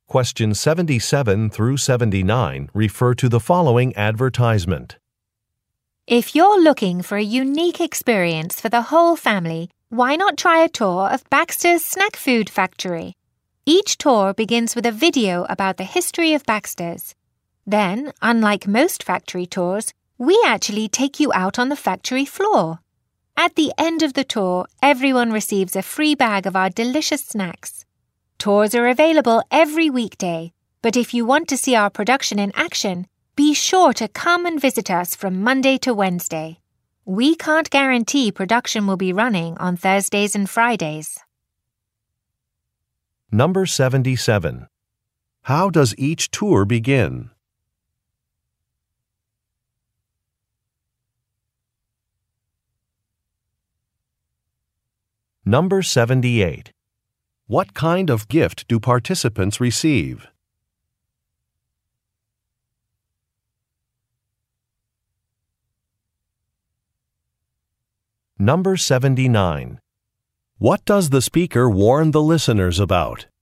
Questions 77 through 79 refer to the following advertisement. If you're looking for a unique experience for the whole family, why not try a tour of Baxter's Snack Food Factory? Each tour begins with a video about the history of Baxter's. Then, unlike most factory tours, we actually take you out on the factory floor. At the end of the tour, everyone receives a free bag of our delicious snacks. Tours are available every weekday, but if you want to see our production in action, be sure to come and visit us from Monday to Wednesday. We can't guarantee production will be running on Thursdays and Fridays. Number 77. How does each tour begin? Number 78. What kind of gift do participants receive? Number 79. What does the speaker warn the listeners about?